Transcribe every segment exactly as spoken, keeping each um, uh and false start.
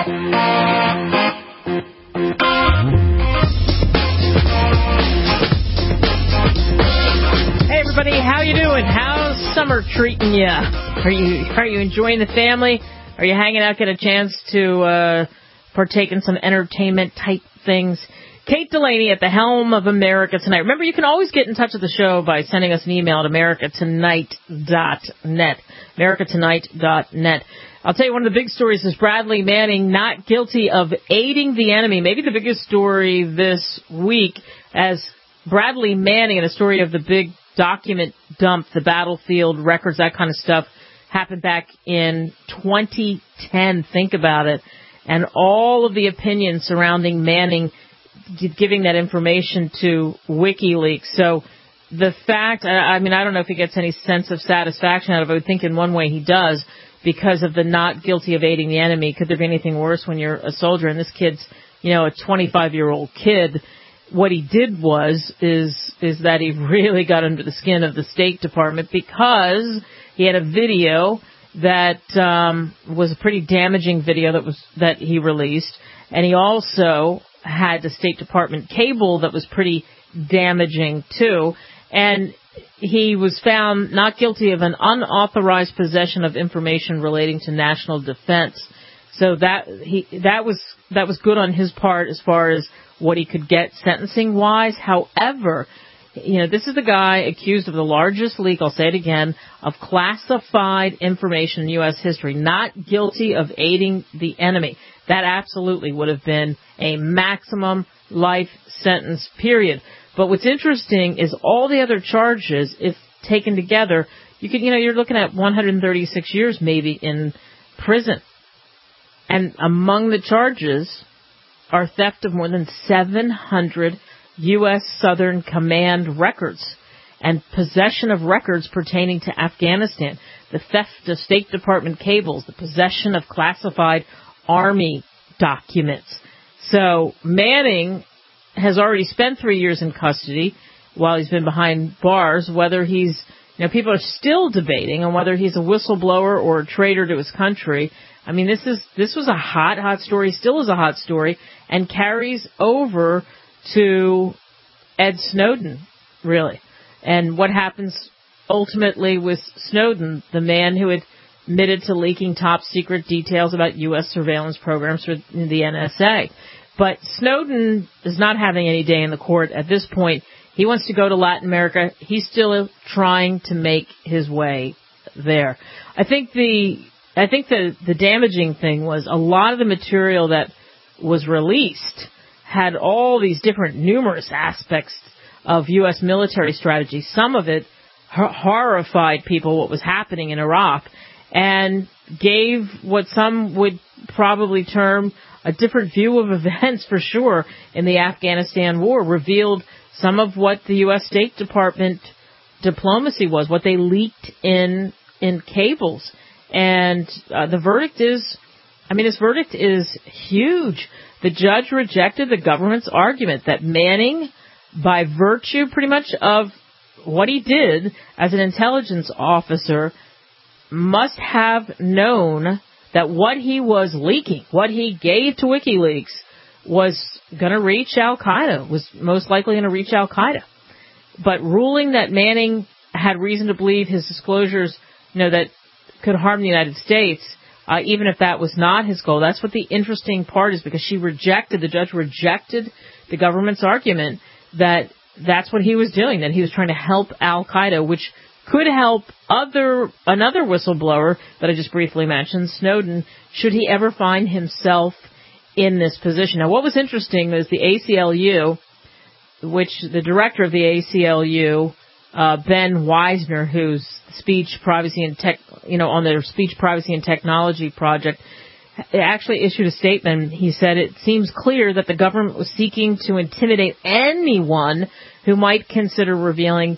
Everybody, how you doing? How's summer treating you? Are you are you enjoying the family? Are you hanging out, get a chance to uh, partake in some entertainment type things? Kate Delaney at the helm of America Tonight. Remember, you can always get in touch with the show by sending us an email at america tonight dot net. america tonight dot net. I'll tell you, one of the big stories is Bradley Manning not guilty of aiding the enemy. Maybe the biggest story this week, as Bradley Manning, and a story of the big document dump, the battlefield records, that kind of stuff, happened back in twenty ten. Think about it. And all of the opinions surrounding Manning giving that information to WikiLeaks. So the fact, I mean, I don't know if he gets any sense of satisfaction out of it. I would think in one way he does, because of the not guilty of aiding the enemy. Could there be anything worse when you're a soldier? And this kid's, you know, a twenty-five-year-old kid. What he did was, is, is that he really got under the skin of the State Department, because he had a video that, um, was a pretty damaging video that was, that he released. And he also had the State Department cable that was pretty damaging too. And he was found not guilty of an unauthorized possession of information relating to national defense. So that he that was that was good on his part as far as what he could get sentencing wise. However, you know, this is the guy accused of the largest leak, I'll say it again, of classified information in U S history, not guilty of aiding the enemy. That absolutely would have been a maximum life sentence, period. But what's interesting is all the other charges, if taken together, you could, you know, you're looking at one hundred thirty-six years maybe in prison. And among the charges are theft of more than seven hundred U S Southern Command records and possession of records pertaining to Afghanistan, the theft of State Department cables, the possession of classified Army documents. So Manning has already spent three years in custody while he's been behind bars. Whether he's, you know, people are still debating on whether he's a whistleblower or a traitor to his country. I mean, this is this was a hot, hot story, still is a hot story, and carries over to Ed Snowden, really. And what happens ultimately with Snowden, the man who had admitted to leaking top secret details about U S surveillance programs for the N S A. But Snowden is not having any day in the court at this point. He wants to go to Latin America. He's still trying to make his way there. I think the I think the, the damaging thing was a lot of the material that was released had all these different numerous aspects of U S military strategy. Some of it hor- horrified people what was happening in Iraq, and gave what some would probably term a different view of events for sure in the Afghanistan war, revealed some of what the U S State Department diplomacy was, what they leaked in in cables. And uh, the verdict is, I mean, this verdict is huge. The judge rejected the government's argument that Manning, by virtue pretty much of what he did as an intelligence officer, must have known that what he was leaking, what he gave to WikiLeaks, was going to reach Al-Qaeda, was most likely going to reach Al-Qaeda. But ruling that Manning had reason to believe his disclosures, you know, that could harm the United States, uh, even if that was not his goal. That's what the interesting part is, because she rejected, the judge rejected the government's argument that that's what he was doing, that he was trying to help Al-Qaeda, which could help other another whistleblower that I just briefly mentioned, Snowden, should he ever find himself in this position. Now, what was interesting is the A C L U, which the director of the A C L U, uh, Ben Weisner, who's speech privacy and tech, you know, on their speech privacy and technology project, actually issued a statement. He said it seems clear that the government was seeking to intimidate anyone who might consider revealing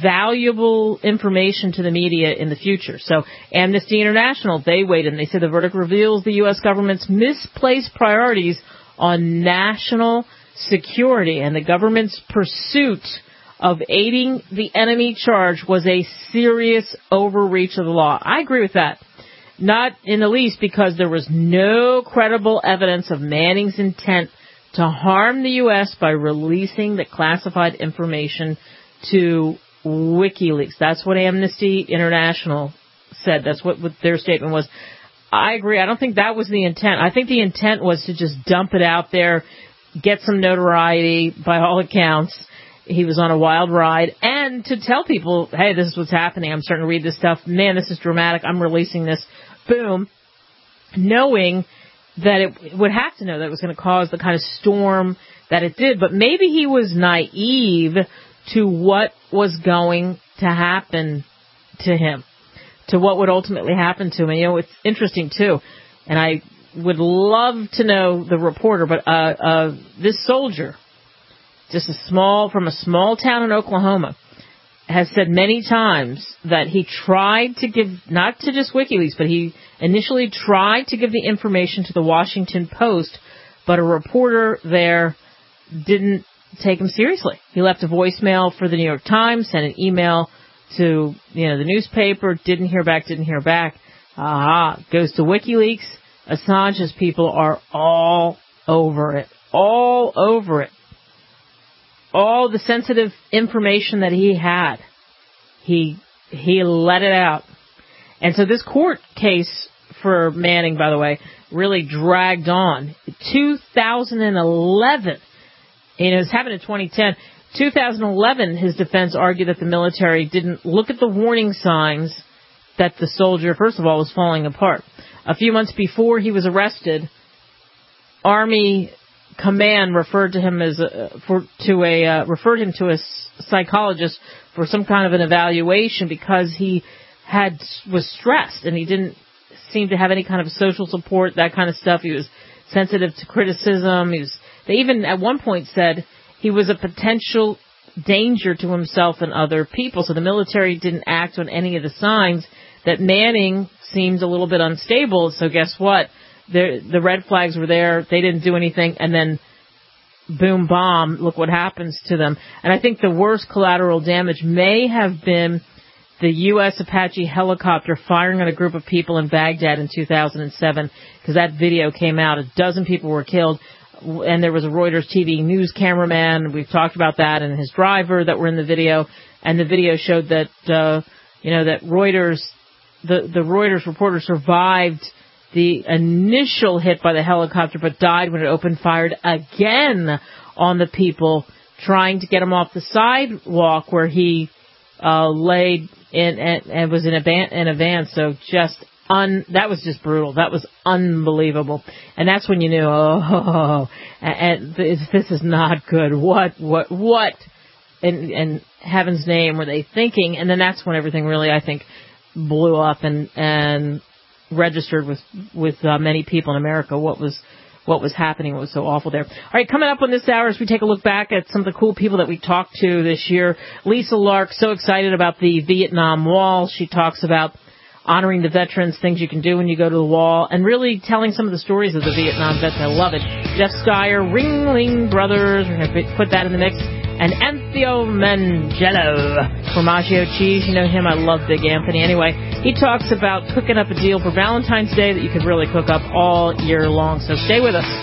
valuable information to the media in the future. So Amnesty International, they weighed in. They said the verdict reveals the U S government's misplaced priorities on national security, and the government's pursuit of aiding the enemy charge was a serious overreach of the law. I agree with that. Not in the least because there was no credible evidence of Manning's intent to harm the U S by releasing the classified information to WikiLeaks. That's what Amnesty International said. That's what, what their statement was. I agree. I don't think that was the intent. I think the intent was to just dump it out there, get some notoriety. By all accounts, he was on a wild ride, and to tell people, hey, this is what's happening. I'm starting to read this stuff. Man, this is dramatic. I'm releasing this. Boom. Knowing that it would have to know that it was going to cause the kind of storm that it did. But maybe he was naive to what was going to happen to him, to what would ultimately happen to him. And, you know, it's interesting, too, and I would love to know the reporter, but uh, uh, this soldier, just a small, from a small town in Oklahoma, has said many times that he tried to give, not to just WikiLeaks, but he initially tried to give the information to the Washington Post, but a reporter there didn't take him seriously. He left a voicemail for the New York Times, sent an email to, you know, the newspaper, didn't hear back, didn't hear back. Aha, goes to WikiLeaks. Assange's people are all over it, all over it. All the sensitive information that he had, he he let it out. And so this court case for Manning, by the way, really dragged on. two thousand eleven, and it was happened in twenty ten. two thousand eleven, his defense argued that the military didn't look at the warning signs that the soldier, first of all, was falling apart. A few months before he was arrested, Army Command referred to him as a, for to a uh, referred him to a psychologist for some kind of an evaluation because he had was stressed and he didn't seem to have any kind of social support, that kind of stuff. He was sensitive to criticism. He was. They even at one point said he was a potential danger to himself and other people. So the military didn't act on any of the signs that Manning seemed a little bit unstable. So guess what? The, the red flags were there. They didn't do anything. And then, boom, bomb, look what happens to them. And I think the worst collateral damage may have been the U S Apache helicopter firing on a group of people in Baghdad in two thousand seven, because that video came out. A dozen people were killed. And there was a Reuters T V news cameraman. We've talked about that, and his driver that were in the video. And the video showed that, uh, you know, that Reuters, the, the Reuters reporter survived the initial hit by the helicopter, but died when it opened fire again on the people, trying to get him off the sidewalk where he uh, laid in and, and was in a, van, in a van. So just un, that was just brutal. That was unbelievable. And that's when you knew, oh, and this, this is not good. What, what, what in, in heaven's name were they thinking? And then that's when everything really, I think, blew up and, and registered with with uh, many people in America what was what was happening, what was so awful there. All right, coming up on this hour as we take a look back at some of the cool people that we talked to this year. Lisa Lark, so excited about the Vietnam Wall. She talks about honoring the veterans, things you can do when you go to the wall, and really telling some of the stories of the Vietnam vets. I love it. Jeff Steyer, Ringling Brothers, we're going to put that in the mix. And Antheo Mangello, Formaggio Cheese, you know him, I love Big Anthony. Anyway, he talks about cooking up a deal for Valentine's Day that you could really cook up all year long. So stay with us.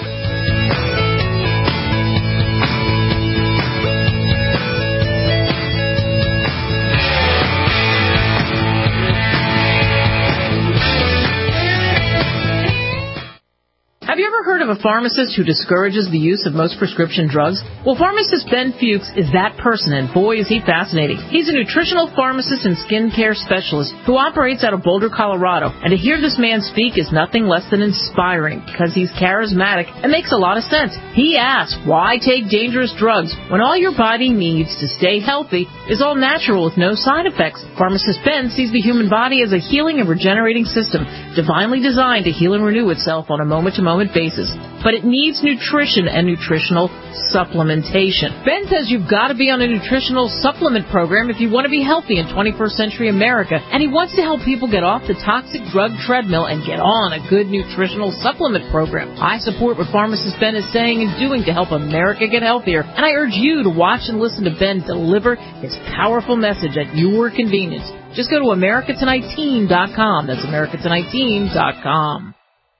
Have you ever heard of a pharmacist who discourages the use of most prescription drugs? Well, pharmacist Ben Fuchs is that person, and boy, is he fascinating. He's a nutritional pharmacist and skincare specialist who operates out of Boulder, Colorado. And to hear this man speak is nothing less than inspiring because he's charismatic and makes a lot of sense. He asks, why take dangerous drugs when all your body needs to stay healthy is all natural with no side effects? Pharmacist Ben sees the human body as a healing and regenerating system, divinely designed to heal and renew itself on a moment-to-moment basis, but it needs nutrition and nutritional supplementation. Ben says you've got to be on a nutritional supplement program if you want to be healthy in twenty-first century America, and he wants to help people get off the toxic drug treadmill and get on a good nutritional supplement program. I support what pharmacist Ben is saying and doing to help America get healthier, and I urge you to watch and listen to Ben deliver his powerful message at your convenience. Just go to America Tonight Team dot com. That's America Tonight Team dot com.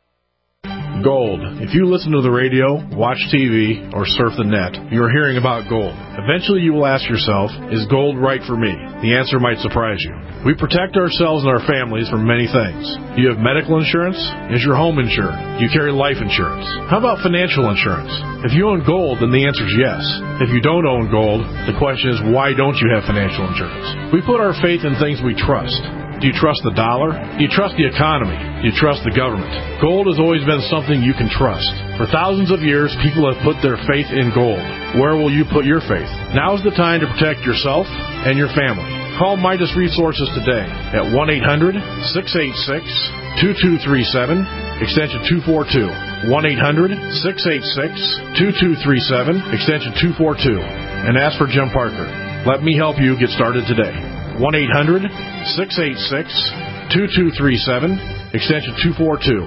Gold. If you listen to the radio, watch T V, or surf the net, you're hearing about gold. Eventually you will ask yourself, is gold right for me? The answer might surprise you. We protect ourselves and our families from many things. Do you have medical insurance? Is your home insured? Do you carry life insurance? How about financial insurance? If you own gold, then the answer is yes. If you don't own gold, the question is, why don't you have financial insurance? We put our faith in things we trust. Do you trust the dollar? Do you trust the economy? Do you trust the government? Gold has always been something you can trust. For thousands of years, people have put their faith in gold. Where will you put your faith? Now is the time to protect yourself and your family. Call Midas Resources today at one eight hundred, six eight six, two two three seven, extension two four two. one eight hundred, six eight six, two two three seven, extension two four two. And ask for Jim Parker. Let me help you get started today. one eight hundred, six eight six, two two three seven, extension two four two.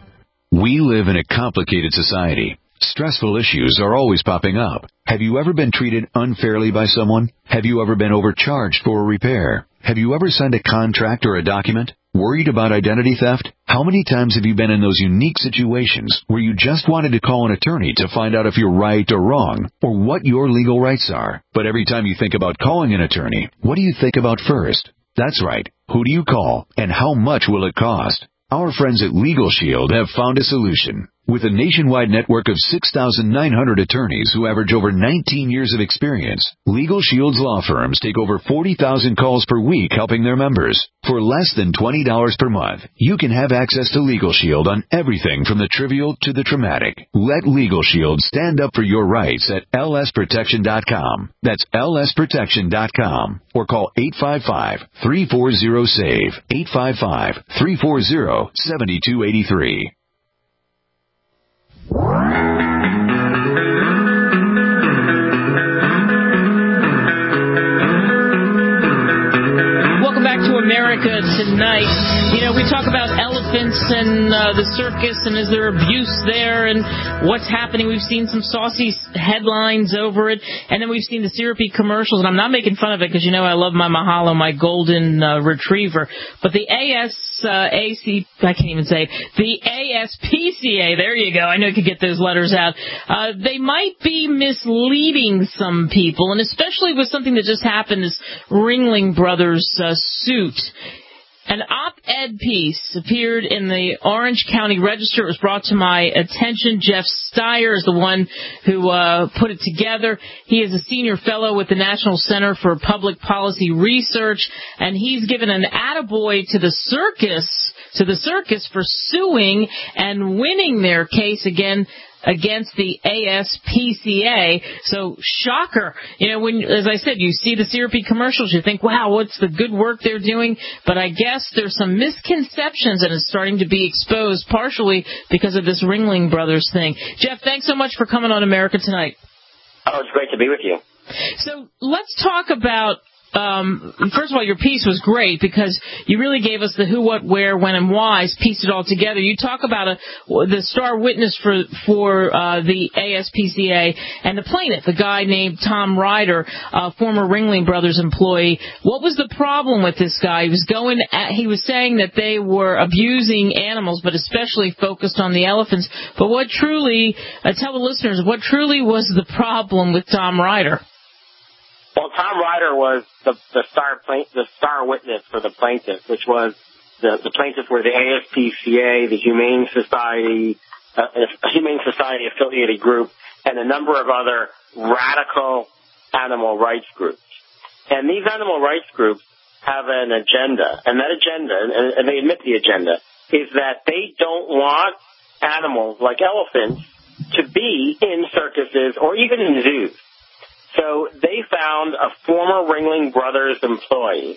We live in a complicated society. Stressful issues are always popping up. Have you ever been treated unfairly by someone? Have you ever been overcharged for a repair? Have you ever signed a contract or a document? Worried about identity theft? How many times have you been in those unique situations where you just wanted to call an attorney to find out if you're right or wrong, or what your legal rights are? But every time you think about calling an attorney, what do you think about first? That's right. Who do you call, and how much will it cost? Our friends at Legal Shield have found a solution. With a nationwide network of six thousand nine hundred attorneys who average over nineteen years of experience, Legal Shield's law firms take over forty thousand calls per week helping their members. For less than twenty dollars per month, you can have access to Legal Shield on everything from the trivial to the traumatic. Let Legal Shield stand up for your rights at L S protection dot com. That's L S protection dot com. Or call eight five five, three four zero, SAVE, eight five five, three four zero, seven two eight three. Welcome back to America Tonight. You know, we talk about elephants and uh, the circus, and is there abuse there, and what's happening. We've seen some saucy headlines over it, and then we've seen the syrupy commercials, and I'm not making fun of it because, you know, I love my Mahalo, my golden uh, retriever, but the A S A C, I can't even say, the A S P C A, there you go, I know you could get those letters out, uh, they might be misleading some people, and especially with something that just happened, this Ringling Brothers uh, suit. An op-ed piece appeared in the Orange County Register. It was brought to my attention. Jeff Steyer is the one who uh, put it together. He is a senior fellow with the National Center for Public Policy Research, and he's given an attaboy to the circus, to the circus for suing and winning their case again against the A S P C A. So, shocker. You know, when, as I said, you see the syrupy commercials, you think, wow, what's the good work they're doing? But I guess there's some misconceptions, and it's starting to be exposed partially because of this Ringling Brothers thing. Jeff, thanks so much for coming on America Tonight. Oh, it's great to be with you. So, let's talk about Um, first of all, your piece was great because you really gave us the who, what, where, when, and why, pieced it all together. You talk about a, the star witness for for uh, the A S P C A and the plaintiff, a guy named Tom Ryder, a former Ringling Brothers employee. What was the problem with this guy? He was going. At, he was saying that they were abusing animals, but especially focused on the elephants. But what truly, uh, tell the listeners, what truly was the problem with Tom Ryder? Well, Tom Ryder was the, the star plaint, the star witness for the plaintiff, which was the, the plaintiffs were the A S P C A, the Humane Society, uh, a Humane Society affiliated group, and a number of other radical animal rights groups. And these animal rights groups have an agenda, and that agenda, and, and they admit the agenda, is that they don't want animals like elephants to be in circuses or even in zoos. So they found a former Ringling Brothers employee,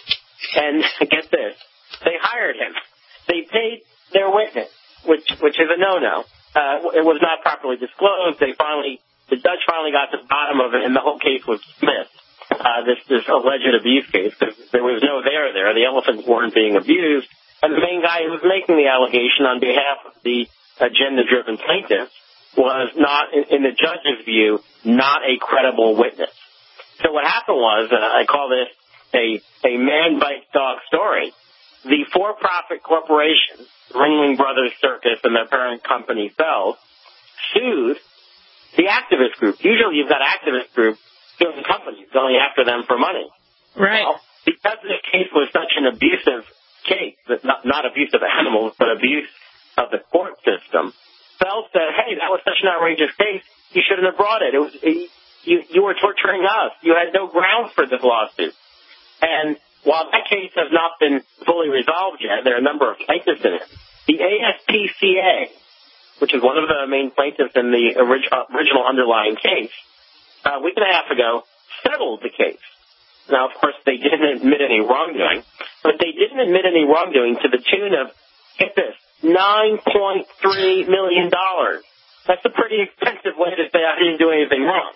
and get this, they hired him. They paid their witness, which which is a no-no. Uh, it was not properly disclosed. They finally, the judge finally got to the bottom of it, and the whole case was dismissed. Uh, this this alleged abuse case, because there was no there there. The elephants weren't being abused, and the main guy who was making the allegation on behalf of the agenda-driven plaintiffs was not, in the judge's view, not a credible witness. So what happened was, and I call this a, a man bites dog story. The for-profit corporation, Ringling Brothers Circus and their parent company Feld, sued the activist group. Usually you've got activist groups suing companies, going after them for money. Right. Well, because this case was such an abusive case, not, not abuse of animals, but abuse of the court system, Feld said, hey, that was such an outrageous case, you shouldn't have brought it. It was, it, you, you were torturing us. You had no grounds for this lawsuit. And while that case has not been fully resolved yet, there are a number of plaintiffs in it. The A S P C A, which is one of the main plaintiffs in the orig- original underlying case, a week and a half ago settled the case. Now, of course, they didn't admit any wrongdoing, but they didn't admit any wrongdoing to the tune of, get this, nine point three million dollars. That's a pretty expensive way to say I didn't do anything wrong.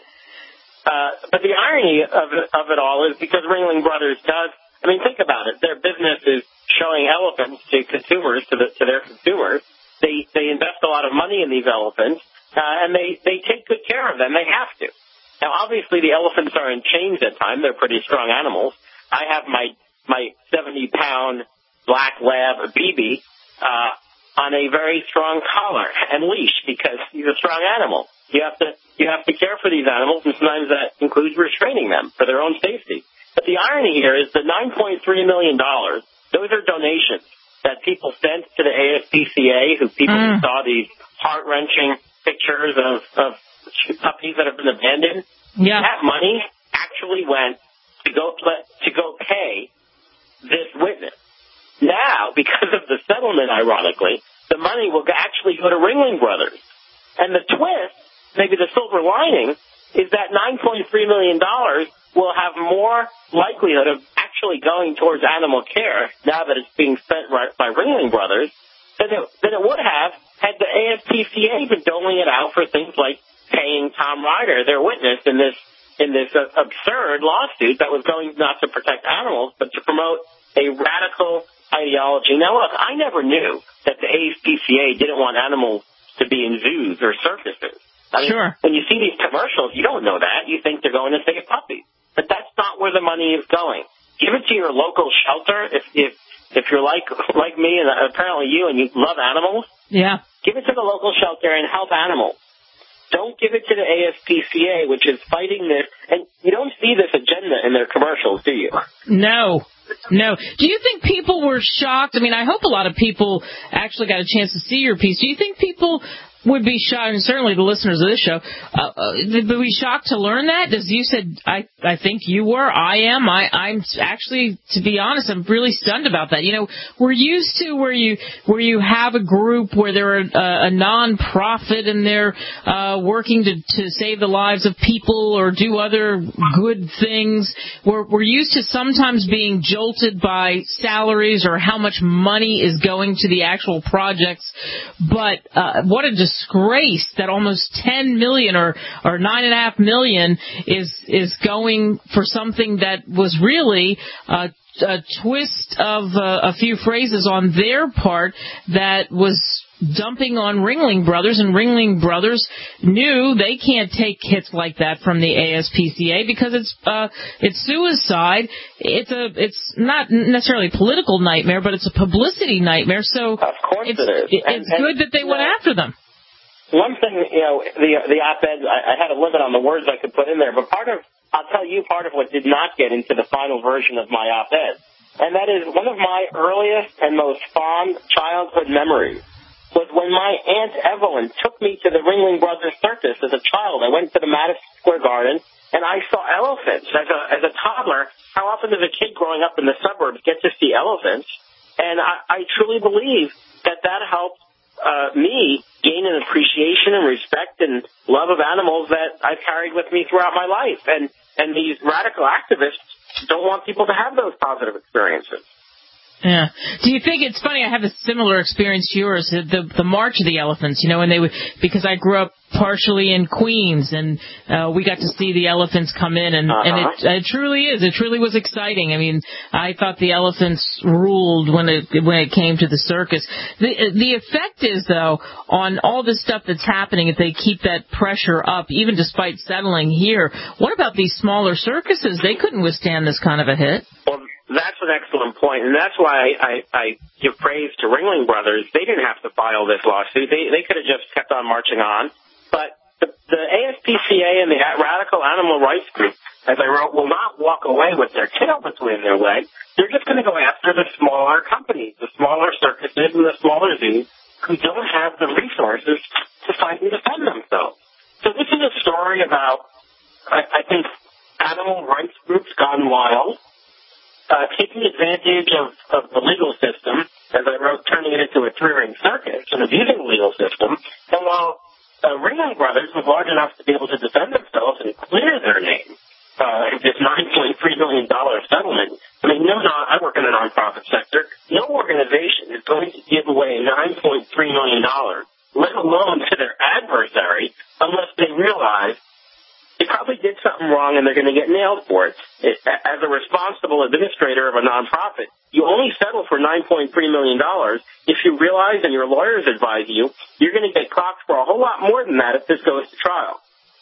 Uh, but the irony of it, of it all is because Ringling Brothers does, I mean, think about it. Their business is showing elephants to consumers, to, the, to their consumers. They they invest a lot of money in these elephants, uh, and they, they take good care of them. They have to. Now, obviously, the elephants are in chains at times. They're pretty strong animals. I have my my seventy-pound black lab B B uh, on a very strong collar and leash because he's a strong animal. You have to you have to care for these animals, and sometimes that includes restraining them for their own safety. But the irony here is the nine point three million dollars, those are donations that people sent to the A S P C A, who people mm. saw these heart-wrenching pictures of, of puppies that have been abandoned. Yeah. That money actually went to go to go pay this witness. Now, because of the settlement, ironically, the money will actually go to Ringling Brothers. And the twist, maybe the silver lining, is that nine point three million dollars will have more likelihood of actually going towards animal care now that it's being spent right by Ringling Brothers than it, than it would have had the A S P C A been doling it out for things like paying Tom Ryder, their witness in this in this uh, absurd lawsuit that was going not to protect animals but to promote a radical ideology. Now, look, I never knew that the A S P C A didn't want animals to be in zoos or circuses. I mean, sure. When you see these commercials, you don't know that. You think they're going to save puppies. But that's not where the money is going. Give it to your local shelter. If if if you're like like me and apparently you and you love animals, yeah, give it to the local shelter and help animals. Don't give it to the A S P C A, which is fighting this. And you don't see this agenda in their commercials, do you? No. No. Do you think people were shocked? I mean, I hope a lot of people actually got a chance to see your piece. Do you think people would be shocked, and certainly the listeners of this show, uh, uh, would be shocked to learn that? As you said, I, I think you were, I am, I, I'm actually, to be honest, I'm really stunned about that. You know, we're used to where you, where you have a group where they're a, a non-profit and they're, uh, working to, to save the lives of people or do other good things. We're, we're used to sometimes being jolted by salaries or how much money is going to the actual projects. But, uh, what a dis- disgrace that almost ten million or or nine and a half million is is going for something that was really uh, a twist of uh, a few phrases on their part that was dumping on Ringling Brothers, and Ringling Brothers knew they can't take hits like that from the A S P C A because it's uh, it's suicide. It's a it's not necessarily a political nightmare, but it's a publicity nightmare. So of course it's, it is. It's and, and, good that they went know, after them. One thing, you know, the the op-ed, I, I had a limit on the words I could put in there, but part of, I'll tell you part of what did not get into the final version of my op-ed, and that is one of my earliest and most fond childhood memories was when my Aunt Evelyn took me to the Ringling Brothers Circus as a child. I went to the Madison Square Garden, and I saw elephants. As a, as a toddler, how often does a kid growing up in the suburbs get to see elephants? And I, I truly believe that that helped Uh, me gain an appreciation and respect and love of animals that I've carried with me throughout my life. And, and these radical activists don't want people to have those positive experiences. Yeah. Do you think it's funny? I have a similar experience to yours. The the March of the Elephants. You know, when they would, because I grew up partially in Queens, and uh, we got to see the elephants come in, and, uh-huh. and it, it truly is. It truly was exciting. I mean, I thought the elephants ruled when it when it came to the circus. The the effect is, though, on all this stuff that's happening, if they keep that pressure up, even despite settling here. What about these smaller circuses? They couldn't withstand this kind of a hit. Well, that's an excellent point, and that's why I, I give praise to Ringling Brothers. They didn't have to file this lawsuit. They they could have just kept on marching on. But the, the A S P C A and the Radical Animal Rights Group, as I wrote, will not walk away with their tail between their legs. They're just going to go after the smaller companies, the smaller circuses and the smaller zoos who don't have the resources to fight and defend themselves. So this is a story about, I, I think, animal rights groups gone wild. Uh, taking advantage of, of the legal system, as I wrote, turning it into a three-ring circus and abusing the legal system. And while uh, Ringling Brothers was large enough to be able to defend themselves and clear their name, uh, this nine point three million dollars settlement, I mean, no, non, I work in the nonprofit sector. No organization is going to give away nine point three million dollars, let alone to their adversary, unless they realize they probably did something wrong and they're going to get nailed for it. it. As a responsible administrator of a nonprofit, you only settle for nine point three million dollars if you realize and your lawyers advise you you're going to get clocked for a whole lot more than that if this goes to trial.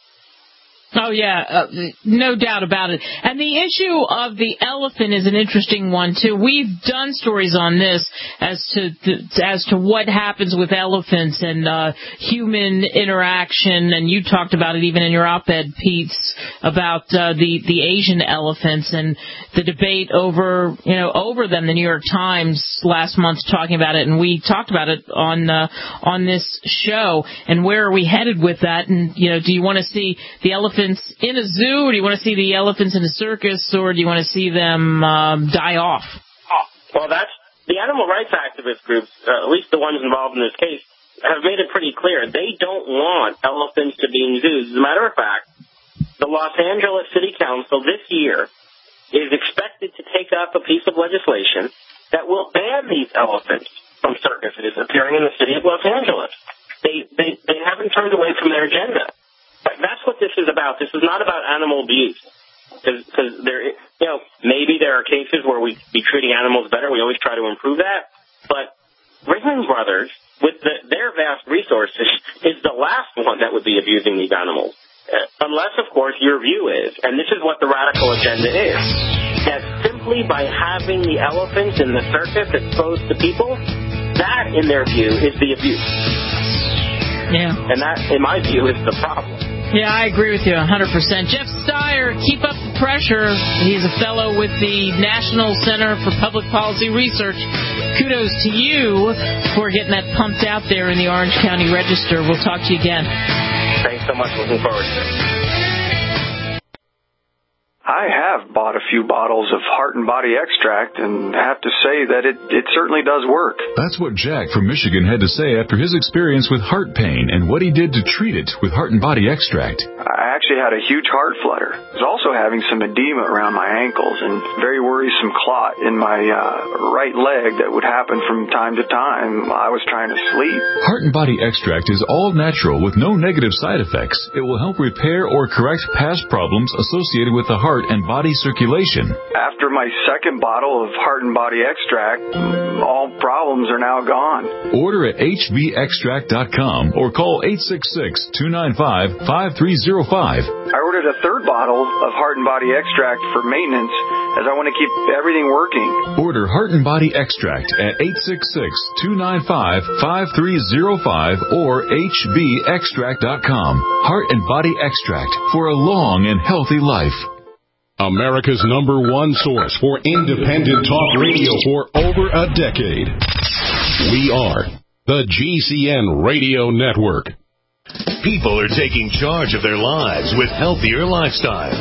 Oh, yeah, uh, no doubt about it. And the issue of the elephant is an interesting one, too. We've done stories on this as to the, as to what happens with elephants and uh, human interaction, and you talked about it even in your op-ed, Pete, about uh, the, the Asian elephants and the debate over, you know, over them. The New York Times last month talking about it, and we talked about it on uh, on this show. And where are we headed with that? And, you know, do you want to see the elephants in a zoo, or do you want to see the elephants in a circus, or do you want to see them um, die off? Oh, well, that's the animal rights activist groups, uh, at least the ones involved in this case, have made it pretty clear. They don't want elephants to be in zoos. As a matter of fact, the Los Angeles City Council this year is expected to take up a piece of legislation that will ban these elephants from circuses appearing in the city of Los Angeles. They, they, they haven't turned away from their agenda. But that's what this is about. This is not about animal abuse. Because there, you know, maybe there are cases where we be treating animals better. We always try to improve that. But Ringling Brothers, with the, their vast resources, is the last one that would be abusing these animals. Uh, unless, of course, your view is, and this is what the radical agenda is, that simply by having the elephants in the circus exposed to people, that, in their view, is the abuse. Yeah. And that, in my view, is the problem. Yeah, I agree with you one hundred percent. Jeff Steyer, keep up the pressure. He's a fellow with the National Center for Public Policy Research. Kudos to you for getting that pumped out there in the Orange County Register. We'll talk to you again. Thanks so much. Looking forward to it. I have bought a few bottles of Heart and Body Extract and have to say that it, it certainly does work. That's what Jack from Michigan had to say after his experience with heart pain and what he did to treat it with Heart and Body Extract. I actually had a huge heart flutter. I was also having some edema around my ankles and very worrisome clot in my uh, right leg that would happen from time to time while I was trying to sleep. Heart and Body Extract is all natural with no negative side effects. It will help repair or correct past problems associated with the heart and body circulation. After my second bottle of Heart and Body Extract, all problems are now gone. Order at H B extract dot com or call eight six six, two nine five, five three zero five. I ordered a third bottle of Heart and Body Extract for maintenance as I want to keep everything working. Order Heart and Body Extract at eight six six, two nine five, five three zero five or H B extract dot com. Heart and Body Extract for a long and healthy life. America's number one source for independent talk radio for over a decade. We are the G C N Radio Network. People are taking charge of their lives with healthier lifestyles.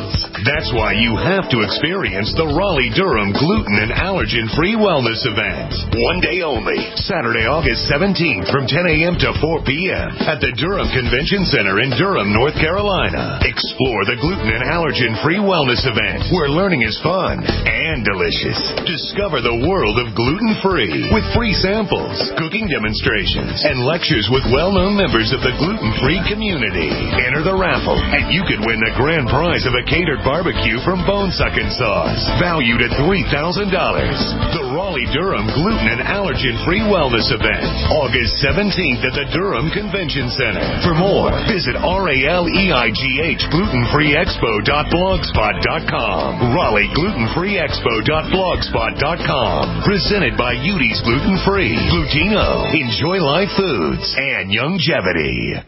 That's why you have to experience the Raleigh-Durham Gluten and Allergen-Free Wellness Event. One day only, Saturday, August seventeenth from ten a.m. to four p.m. at the Durham Convention Center in Durham, North Carolina. Explore the Gluten and Allergen-Free Wellness Event, where learning is fun and delicious. Discover the world of gluten-free with free samples, cooking demonstrations, and lectures with well-known members of the gluten-free community. Enter the raffle, and you could win the grand prize of a catered barbecue from Bone Suckin' Sauce, valued at three thousand dollars. The Raleigh-Durham Gluten and Allergen-Free Wellness Event, August seventeenth at the Durham Convention Center. For more, visit R A L E I G H gluten free expo dot blogspot dot com. Raleigh gluten free expo dot blogspot dot com. Presented by Udi's Gluten Free, Glutino, Enjoy Life Foods, and Youngevity.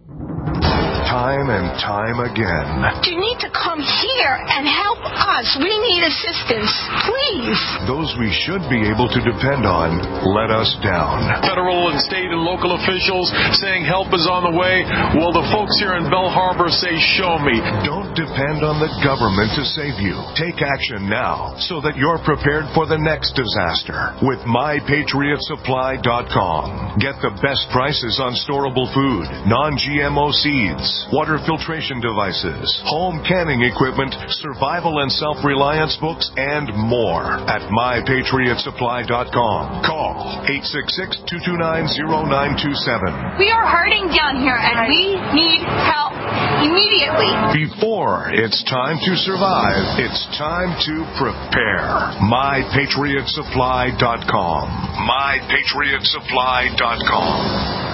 Time and time again. You need to come here and help us. We need assistance, please. Those we should be able to depend on let us down. Federal and state and local officials saying help is on the way. Well, the folks here in Belle Harbor say, show me. Don't depend on the government to save you. Take action now so that you're prepared for the next disaster with my patriot supply dot com. Get the best prices on storable food, non G M O seeds, water filtration devices, home canning equipment, survival and self-reliance books, and more at my patriot supply dot com. Call eight six six, two two nine, zero nine two seven. We are hurting down here, and we need help immediately. Before it's time to survive, it's time to prepare. my patriot supply dot com. my patriot supply dot com.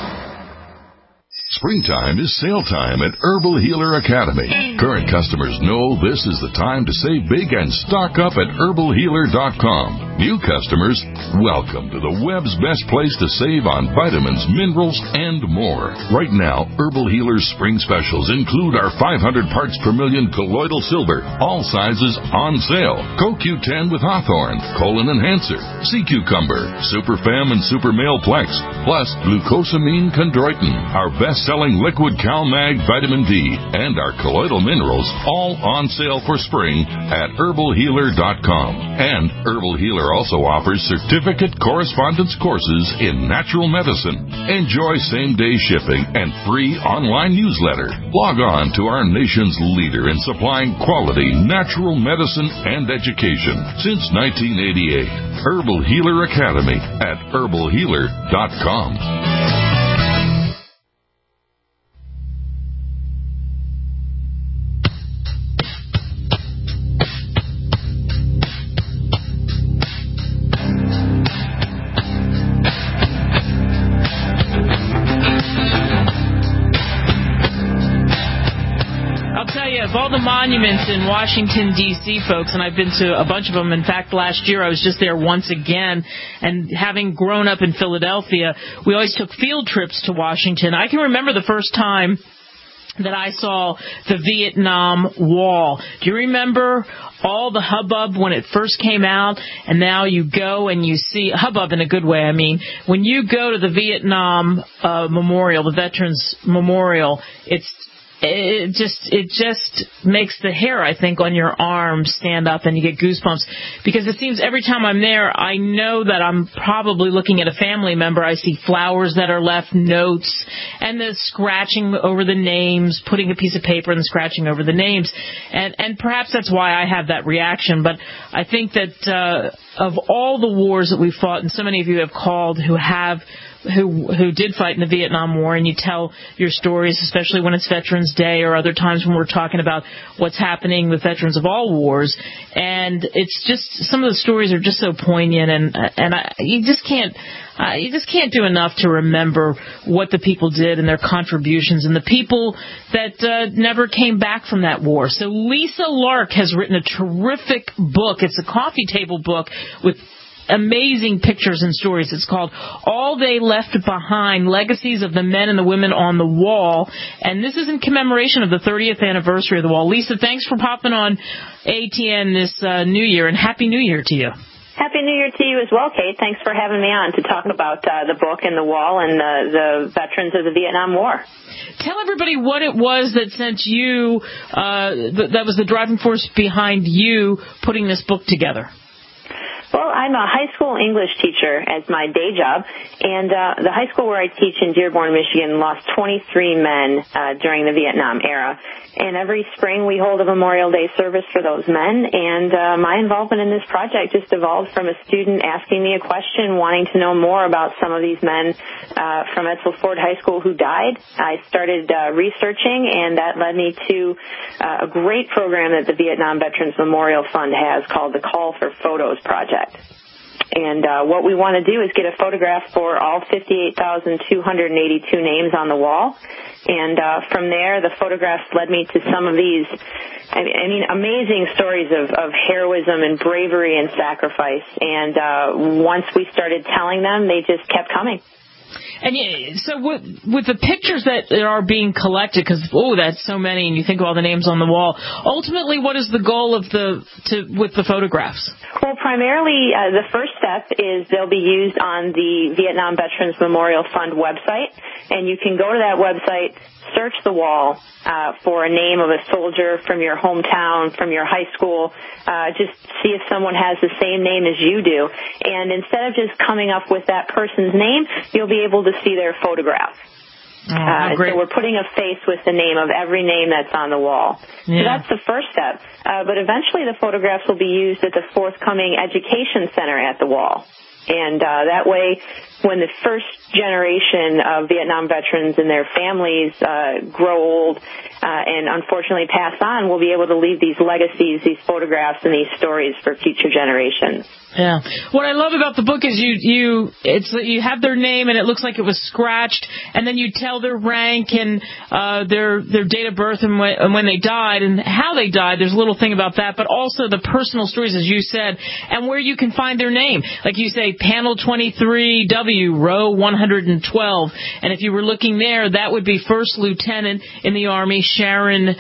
Springtime is sale time at Herbal Healer Academy. Current customers know this is the time to save big and stock up at herbal healer dot com. New customers, welcome to the web's best place to save on vitamins, minerals, and more. Right now, Herbal Healer's spring specials include our five hundred parts per million colloidal silver, all sizes on sale. Co Q ten with Hawthorne, Colon Enhancer, Sea Cucumber, Super Fem and Super Male Plex, plus glucosamine chondroitin, our best selling liquid CalMag vitamin D, and our colloidal minerals, all on sale for spring at herbal healer dot com. And Herbal Healer also offers certificate correspondence courses in natural medicine. Enjoy same-day shipping and free online newsletter. Log on to our nation's leader in supplying quality natural medicine and education since nineteen eighty-eight. Herbal Healer Academy at herbal healer dot com. Of all the monuments in Washington, D C, folks, and I've been to a bunch of them. In fact, last year I was just there once again, and having grown up in Philadelphia, we always took field trips to Washington. I can remember the first time that I saw the Vietnam Wall. Do you remember all the hubbub when it first came out, and now you go and you see hubbub in a good way? I mean, when you go to the Vietnam uh, Memorial, the Veterans Memorial, it's It just it just makes the hair, I think, on your arm stand up, and you get goosebumps, because it seems every time I'm there, I know that I'm probably looking at a family member. I see flowers that are left, notes, and the scratching over the names, putting a piece of paper and scratching over the names, and and perhaps that's why I have that reaction. But I think that uh, of all the wars that we've fought, and so many of you have called who have who who did fight in the Vietnam War, and you tell your stories, especially when it's Veterans Day or other times when we're talking about what's happening with veterans of all wars. And it's just, some of the stories are just so poignant, and and I, you just can't uh, you just can't do enough to remember what the people did and their contributions, and the people that uh, never came back from that war. So Lisa Lark has written a terrific book. It's a coffee table book with amazing pictures and stories. It's called All They Left Behind, Legacies of the Men and the Women on the Wall. And this is in commemoration of the thirtieth anniversary of the wall. Lisa, thanks for popping on A T N this uh, New Year, and Happy New Year to you. Happy New Year to you as well, Kate. Thanks for having me on to talk about uh, the book and the wall and the, the veterans of the Vietnam War. Tell everybody what it was that sent you, uh, th- that was the driving force behind you putting this book together. Well, I'm a high school English teacher as my day job, and uh, the high school where I teach in Dearborn, Michigan, lost twenty-three men uh, during the Vietnam era. And every spring we hold a Memorial Day service for those men, and uh, my involvement in this project just evolved from a student asking me a question, wanting to know more about some of these men uh, from Edsel Ford High School who died. I started uh, researching, and that led me to uh, a great program that the Vietnam Veterans Memorial Fund has called the Call for Photos Project. And uh, what we want to do is get a photograph for all fifty-eight thousand two hundred eighty-two names on the wall. And uh, from there, the photographs led me to some of these, I mean, amazing stories of, of heroism and bravery and sacrifice. And uh, once we started telling them, they just kept coming. And yeah, so with, with the pictures that are being collected, because oh, that's so many, and you think of all the names on the wall. Ultimately, what is the goal of the to with the photographs? Well, primarily, uh, the first step is they'll be used on the Vietnam Veterans Memorial Fund website, and you can go to that website, search the wall uh, for a name of a soldier from your hometown, from your high school. Uh, just see if someone has the same name as you do. And instead of just coming up with that person's name, you'll be able to see their photograph. Oh, uh, so we're putting a face with the name of every name that's on the wall. Yeah. So that's the first step. Uh, but eventually the photographs will be used at the forthcoming education center at the wall. And uh, that way, when the first generation of Vietnam veterans and their families uh, grow old uh, and unfortunately pass on, we'll be able to leave these legacies, these photographs, and these stories for future generations. Yeah. What I love about the book is you you it's you have their name and it looks like it was scratched, and then you tell their rank and uh, their their date of birth and when, and when they died and how they died. There's a little thing about that, but also the personal stories, as you said, and where you can find their name. Like you say, panel twenty-three W, row one hundred twelve, and if you were looking there, that would be First Lieutenant in the Army Sharon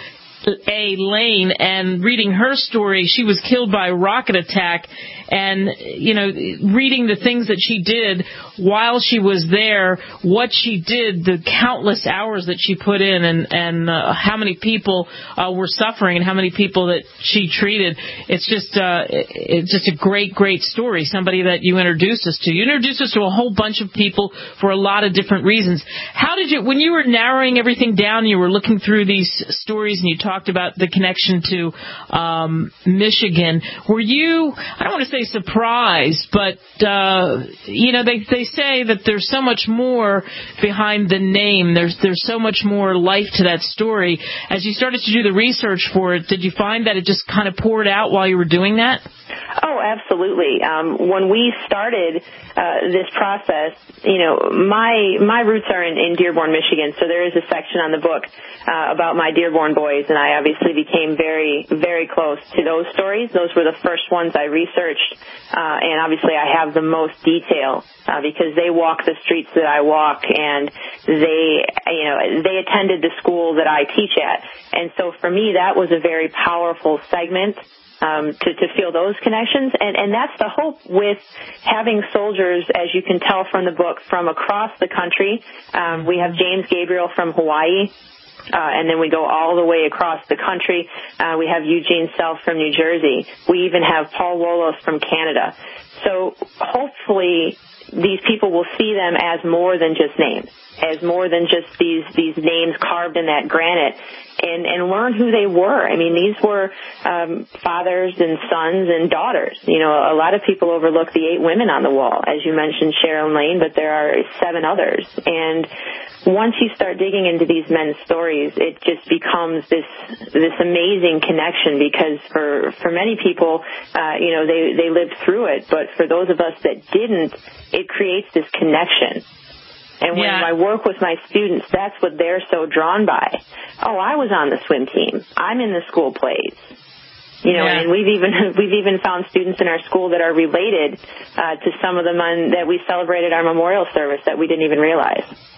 A. Lane, and reading her story, she was killed by a rocket attack, and, you know, reading the things that she did while she was there, what she did, the countless hours that she put in, and, and uh, how many people uh, were suffering and how many people that she treated. It's just uh, it's just a great, great story, somebody that you introduced us to. You introduced us to a whole bunch of people for a lot of different reasons. How did you, when you were narrowing everything down, you were looking through these stories and you talked about the connection to um, Michigan, were you, I don't want to say surprised, but, uh, you know, they, they say that there's so much more behind the name. There's, there's so much more life to that story. As you started to do the research for it, did you find that it just kind of poured out while you were doing that? Oh, absolutely. Um, when we started uh, this process, you know, my my roots are in, in Dearborn, Michigan, so there is a section on the book uh, about my Dearborn boys, and I obviously became very, very close to those stories. Those were the first ones I researched, uh, and obviously I have the most detail uh, because they walk the streets that I walk, and they, you know, they attended the school that I teach at. And so for me, that was a very powerful segment. Um, to, to feel those connections. And, and that's the hope with having soldiers, as you can tell from the book, from across the country. Um, we have James Gabriel from Hawaii, uh, and then we go all the way across the country. Uh, we have Eugene Self from New Jersey. We even have Paul Wolos from Canada. So hopefully these people will see them as more than just names, as more than just these, these names carved in that granite, and, and learn who they were. I mean, these were um, fathers and sons and daughters. You know, a lot of people overlook the eight women on the wall. As you mentioned, Sharon Lane, but there are seven others. And once you start digging into these men's stories, it just becomes this this amazing connection, because for, for many people, uh, you know, they, they lived through it. But for those of us that didn't, it creates this connection. And when yeah. I work with my students, that's what they're so drawn by. Oh, I was on the swim team. I'm in the school plays. You know, yeah. and we've even we've even found students in our school that are related uh, to some of the men that we celebrated our memorial service that we didn't even realize.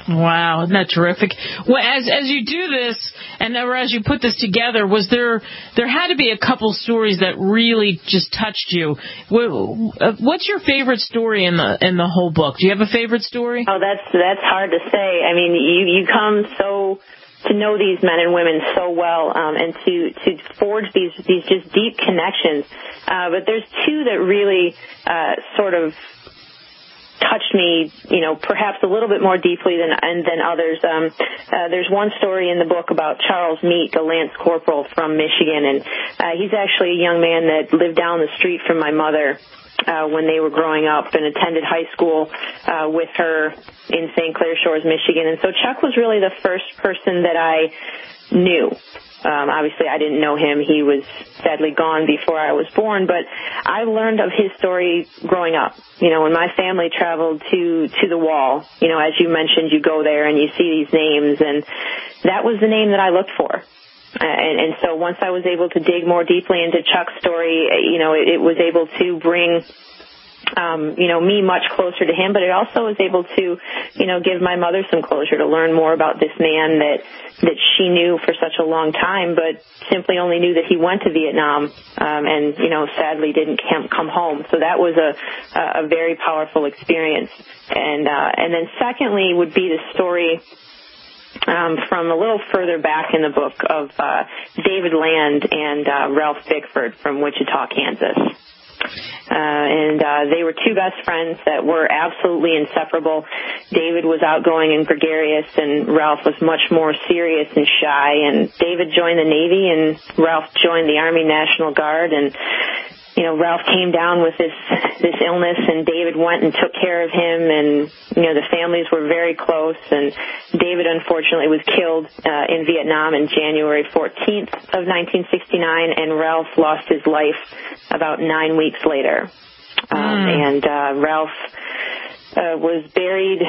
Wow, isn't that terrific? Well, as as you do this, and or as you put this together, was there there had to be a couple stories that really just touched you? What's your favorite story in the in the whole book? Do you have a favorite story? Oh, that's that's hard to say. I mean, you you come so to know these men and women so well, um, and to to forge these these just deep connections. Uh, but there's two that really uh, sort of touched me, you know, perhaps a little bit more deeply than and than others. Um, uh, there's one story in the book about Charles Meek, a Lance Corporal from Michigan, and uh, he's actually a young man that lived down the street from my mother uh, when they were growing up and attended high school uh, with her in Saint Clair Shores, Michigan. And so Chuck was really the first person that I knew. Um, obviously, I didn't know him. He was sadly gone before I was born, but I learned of his story growing up. You know, when my family traveled to, to the Wall, you know, as you mentioned, you go there and you see these names, and that was the name that I looked for. Uh, and, and so once I was able to dig more deeply into Chuck's story, you know, it, it was able to bring Um, you know, me much closer to him, but it also was able to, you know, give my mother some closure to learn more about this man that, that she knew for such a long time, but simply only knew that he went to Vietnam, um, and, you know, sadly didn't come home. So that was a, a very powerful experience. And, uh, and then secondly would be the story Um, from a little further back in the book of, uh, David Land and, uh, Ralph Bickford from Wichita, Kansas. Uh, and uh, they were two best friends that were absolutely inseparable. David was outgoing and gregarious, and Ralph was much more serious and shy. And David joined the Navy, and Ralph joined the Army National Guard. And you know, Ralph came down with this this illness, and David went and took care of him. And you know, the families were very close. And David, unfortunately, was killed uh, in Vietnam on January fourteenth of nineteen sixty-nine, and Ralph lost his life about nine weeks later. Um, mm. And uh, Ralph uh, was buried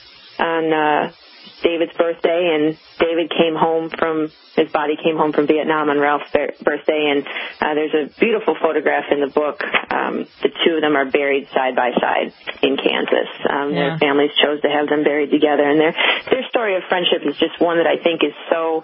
on uh, David's birthday, and David came home from, his body came home from Vietnam on Ralph's birthday, and uh, there's a beautiful photograph in the book. Um, the two of them are buried side by side in Kansas. Um, yeah. Their families chose to have them buried together, and their, their story of friendship is just one that I think is so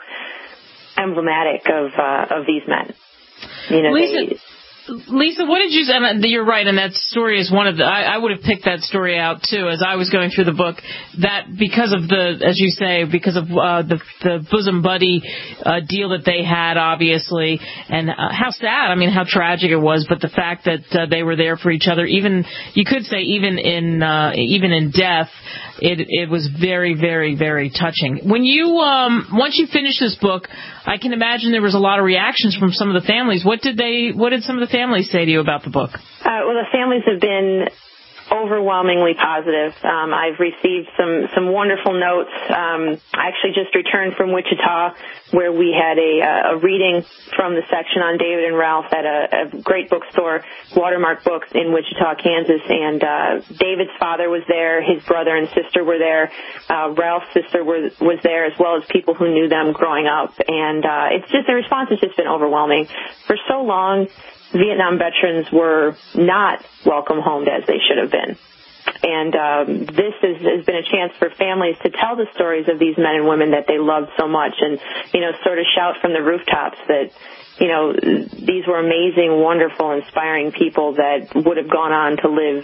emblematic of, uh, of these men. You know, Lisa, they, Lisa, what did you say? You're right, and that story is one of the, I, I would have picked that story out, too, as I was going through the book, that because of the, as you say, because of uh, the, the bosom buddy uh, deal that they had, obviously, and uh, how sad, I mean, how tragic it was, but the fact that uh, they were there for each other, even, you could say, even in, uh, even in death, it, it was very, very, very touching. When you, um, once you finished this book, I can imagine there was a lot of reactions from some of the families. What did they, what did some of the families say to you about the book? Uh, well, the families have been overwhelmingly positive. Um, I've received some, some wonderful notes. Um, I actually just returned from Wichita, where we had a, a reading from the section on David and Ralph at a, a great bookstore, Watermark Books in Wichita, Kansas. And uh, David's father was there. His brother and sister were there. Uh, Ralph's sister was, was there, as well as people who knew them growing up. And uh, it's just, the response has just been overwhelming. For so long, Vietnam veterans were not welcome home as they should have been. And um, this is, has been a chance for families to tell the stories of these men and women that they loved so much, and, you know, sort of shout from the rooftops that, you know, these were amazing, wonderful, inspiring people that would have gone on to live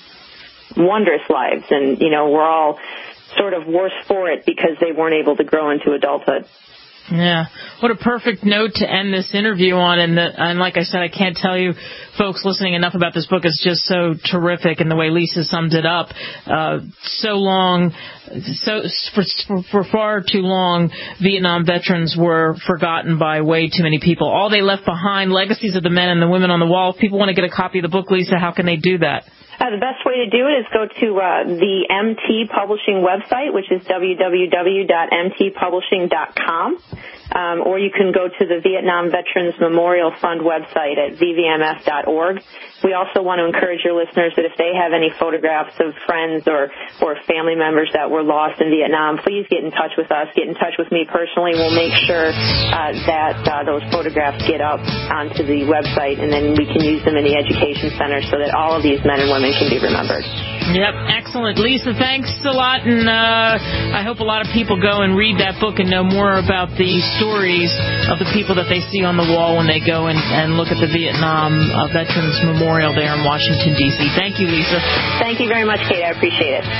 wondrous lives. And, you know, we're all sort of worse for it because they weren't able to grow into adulthood. Yeah. What a perfect note to end this interview on. And, the, and like I said, I can't tell you folks listening enough about this book. It's just so terrific, and the way Lisa summed it up. Uh, so long, so for, for far too long, Vietnam veterans were forgotten by way too many people. All they left behind, legacies of the men and the women on the wall. If people want to get a copy of the book, Lisa, how can they do that? Uh, the best way to do it is go to uh, the M T Publishing website, which is w w w dot m t publishing dot com. Uh, um, or you can go to the Vietnam Veterans Memorial Fund website at v v m f dot org. We also want to encourage your listeners that if they have any photographs of friends or, or family members that were lost in Vietnam, please get in touch with us. Get in touch with me personally. We'll make sure uh, that uh, those photographs get up onto the website, and then we can use them in the education center so that all of these men and women can be remembered. Yep, excellent. Lisa, thanks a lot, and uh, I hope a lot of people go and read that book and know more about the stories of the people that they see on the wall when they go and, and look at the Vietnam uh, Veterans Memorial there in Washington, D C Thank you, Lisa. Thank you very much, Kate. I appreciate it.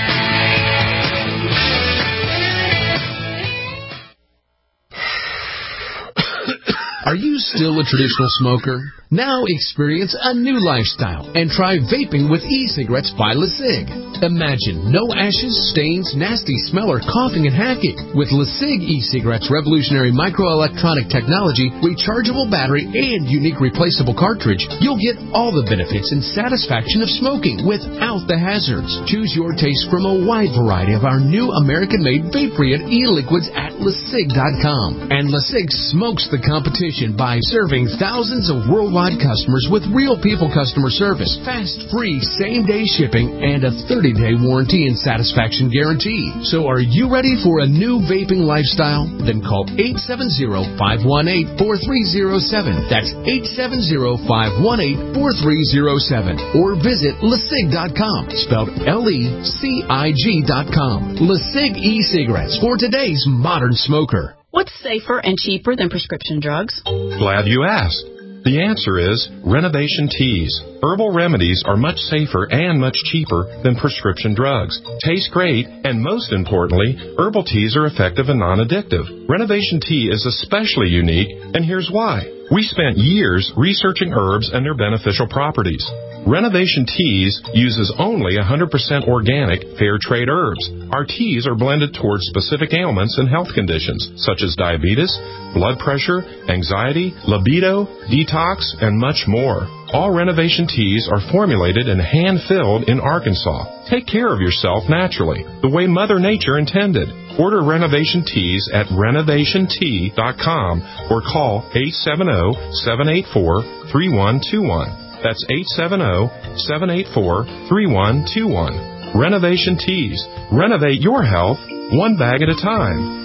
Are you still a traditional smoker? Now experience a new lifestyle and try vaping with e-cigarettes by LeSig. Imagine no ashes, stains, nasty smell, or coughing and hacking. With LeSig e-cigarettes' revolutionary microelectronic technology, rechargeable battery, and unique replaceable cartridge, you'll get all the benefits and satisfaction of smoking without the hazards. Choose your taste from a wide variety of our new American-made Vaporeon e-liquids at LeSig dot com. And LeSig smokes the competition by serving thousands of worldwide customers with real people customer service, fast, free, same-day shipping, and a thirty-day warranty and satisfaction guarantee. So are you ready for a new vaping lifestyle? Then call eight seven zero, five one eight, four three zero seven. That's eight seven zero, five one eight, four three zero seven. Or visit LeSig dot com, spelled L E C I G dot com. LeSig e-cigarettes for today's modern smoker. What's safer and cheaper than prescription drugs? Glad you asked. The answer is Renovation Teas. Herbal remedies are much safer and much cheaper than prescription drugs. Taste great, and most importantly, herbal teas are effective and non-addictive. Renovation Tea is especially unique, and here's why. We spent years researching herbs and their beneficial properties. Renovation Teas uses only one hundred percent organic, fair trade herbs. Our teas are blended towards specific ailments and health conditions, such as diabetes, blood pressure, anxiety, libido, detox, and much more. All Renovation Teas are formulated and hand-filled in Arkansas. Take care of yourself naturally, the way Mother Nature intended. Order Renovation Teas at renovation tea dot com or call eight seven zero, seven eight four, three one two one. That's eight seven zero, seven eight four, three one two one. Renovation Teas. Renovate your health one bag at a time.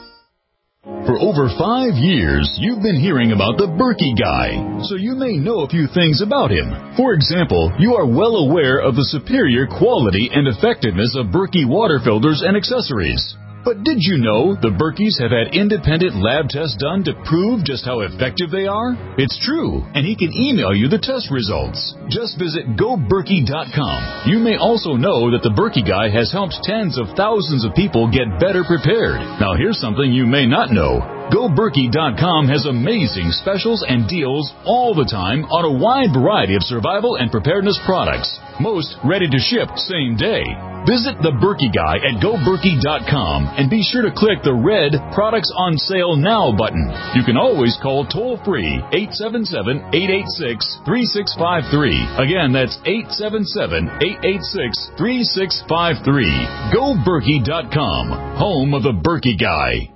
For over five years, you've been hearing about the Berkey Guy, so you may know a few things about him. For example, you are well aware of the superior quality and effectiveness of Berkey water filters and accessories. But did you know the Berkeys have had independent lab tests done to prove just how effective they are? It's true, and he can email you the test results. Just visit go berkey dot com. You may also know that the Berkey Guy has helped tens of thousands of people get better prepared. Now here's something you may not know. go berkey dot com has amazing specials and deals all the time on a wide variety of survival and preparedness products. Most ready to ship same day. Visit the Berkey Guy at go berkey dot com and be sure to click the red Products on Sale Now button. You can always call toll-free eight seven seven, eight eight six, three six five three. Again, that's eight seven seven, eight eight six, three six five three. go berkey dot com, home of the Berkey Guy.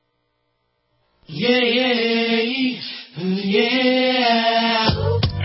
Yeah, yeah, yeah.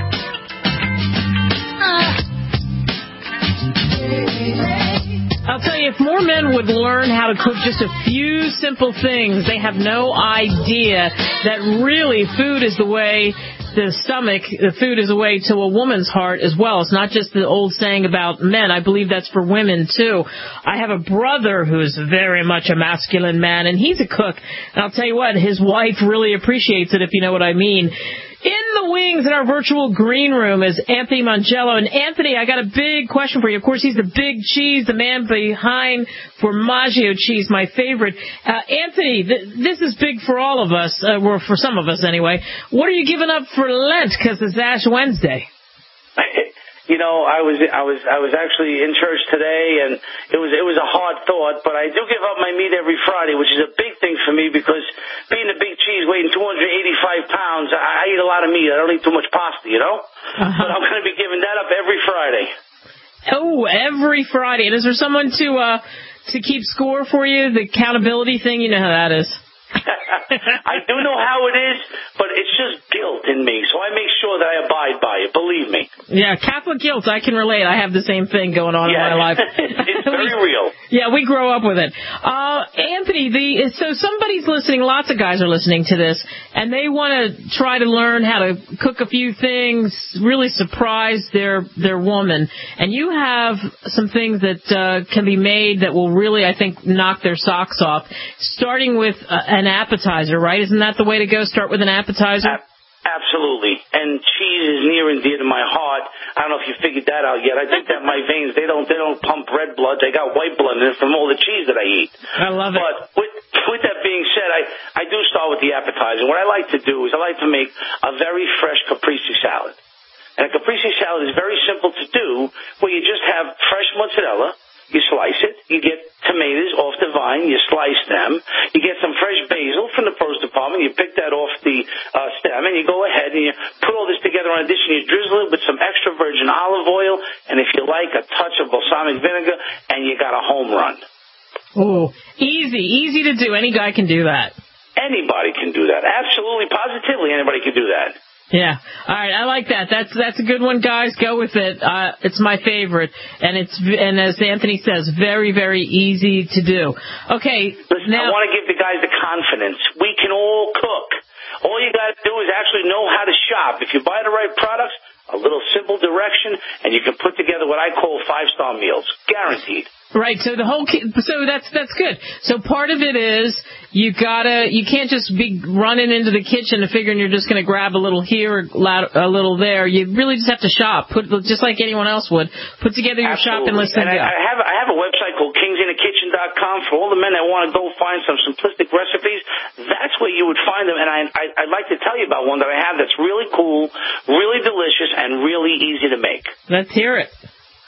I'll tell you, if more men would learn how to cook just a few simple things, they have no idea that really food is the way the stomach, the food is a way to a woman's heart as well. It's not just the old saying about men. I believe that's for women, too. I have a brother who's very much a masculine man, and he's a cook. And I'll tell you what, his wife really appreciates it, if you know what I mean. In the wings in our virtual green room is Anthony Mongello. And Anthony, I got a big question for you. Of course, he's the big cheese, the man behind Formaggio cheese, my favorite. Uh, Anthony, th- this is big for all of us, uh, or for some of us anyway. What are you giving up for Lent? Because it's Ash Wednesday. You know, I was I was I was actually in church today, and it was it was a hard thought. But I do give up my meat every Friday, which is a big thing for me because being a big cheese, weighing two hundred eighty-five pounds, I, I eat a lot of meat. I don't eat too much pasta, you know. Uh-huh. But I'm going to be giving that up every Friday. Oh, every Friday. And is there someone to uh to keep score for you? The accountability thing, you know how that is. I do know how it is, but it's just guilt in me, so I make sure that I abide by it, believe me. Yeah, Catholic guilt, I can relate. I have the same thing going on yeah. in my life. It's very we, real. Yeah, we grow up with it. Uh, Anthony, the so somebody's listening, lots of guys are listening to this, and they want to try to learn how to cook a few things, really surprise their, their woman. And you have some things that uh, can be made that will really, I think, knock their socks off, starting with uh, an appetizer, right? Isn't that the way to go? Start with an appetizer? A- absolutely. And cheese is near and dear to my heart. I don't know if you figured that out yet. I think that my veins, they don't they don't pump red blood. They got white blood in it from all the cheese that I eat. I love it. But with, with that being said, I, I do start with the appetizer. What I like to do is I like to make a very fresh caprese salad. And a caprese salad is very simple to do, where you just have fresh mozzarella. You slice it, you get tomatoes off the vine, you slice them, you get some fresh basil from the produce department, you pick that off the uh, stem, and you go ahead and you put all this together on a dish, and you drizzle it with some extra virgin olive oil, and if you like, a touch of balsamic vinegar, and you got a home run. Oh, easy, easy to do. Any guy can do that. Anybody can do that. Absolutely, positively, anybody can do that. Yeah. All right. I like that. That's that's a good one, guys. Go with it. Uh, it's my favorite, and it's and as Anthony says, very very easy to do. Okay. Listen, now, I want to give the guys the confidence. We can all cook. All you got to do is actually know how to shop. If you buy the right products, a little simple direction, and you can put together what I call five-star meals, guaranteed. Right. So the whole ki- so that's that's good. So part of it is you gotta you can't just be running into the kitchen and figuring you're just going to grab a little here or a little there. You really just have to shop, put just like anyone else would. Put together your Absolutely. shopping list and, and go. I, I have I have a website called kings in the kitchen dot com for all the men that want to go find some simplistic recipes. That's where you would find them. And I, I I'd like to tell you about one that I have that's really cool, really delicious, and really easy to make. Let's hear it.